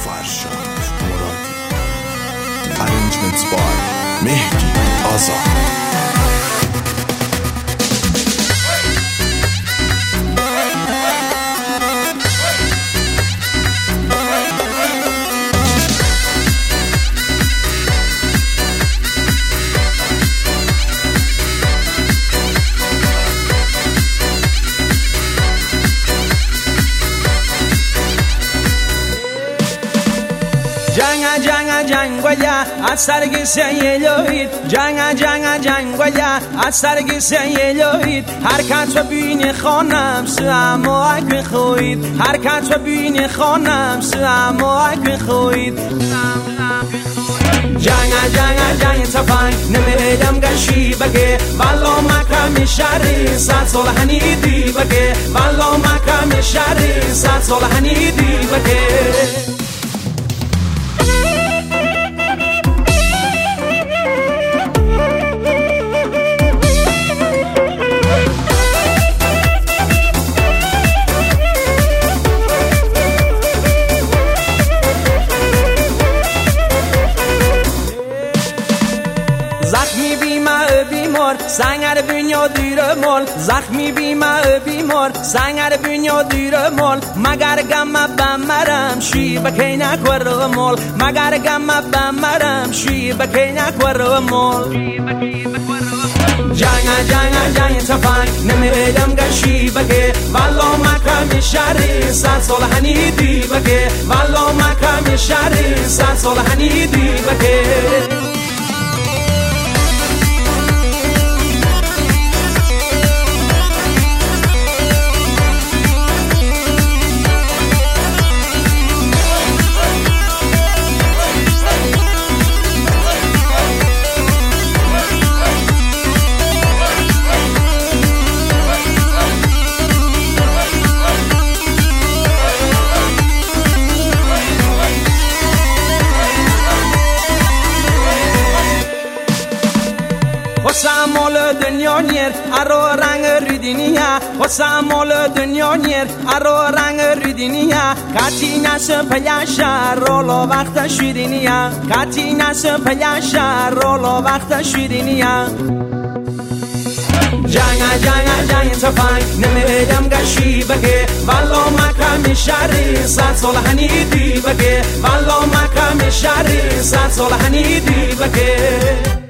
فرشاد مرادی. Arrangements by مهدی آزاد. جنگ ویا از سرگ سیلوید جنگ ویا از سرگ سیلوید حرکت و بین خانم سما بخوید حرکت و بین خانم سما بخوید جنگ تفنگ نمیدم گشی بگه والا مکم شری 100 سال هنیدی بگه والا مکم شری 100 سال هنیدی بگه زخمی بیمار سنگر بنیا دیر مال زخمی بیمار سنگر بنیا دیر مال مگر گم بمرم شی بکی نکور مال مگر گم بمرم شی بکی نکور مال جنگ تفنگ نمیدم گشی بگه والا مکم شری 100 سال هنیدی بگه والا مکم شری 100 سال هنیدی بگه مال دنیا نیر ارو رنگ ریدینیا مال دنیا نیر ارو رنگ ریدینیا کاتی نس پیاشا رولو وقت شیرینیا کاتی نس پیاشا رولو وقت شیرینیا جنگ تفنگ نمیدم گشی بگه والا مکم شری 100 سال هنیدی بگه والا مکم شری 100 سال هنیدی بگه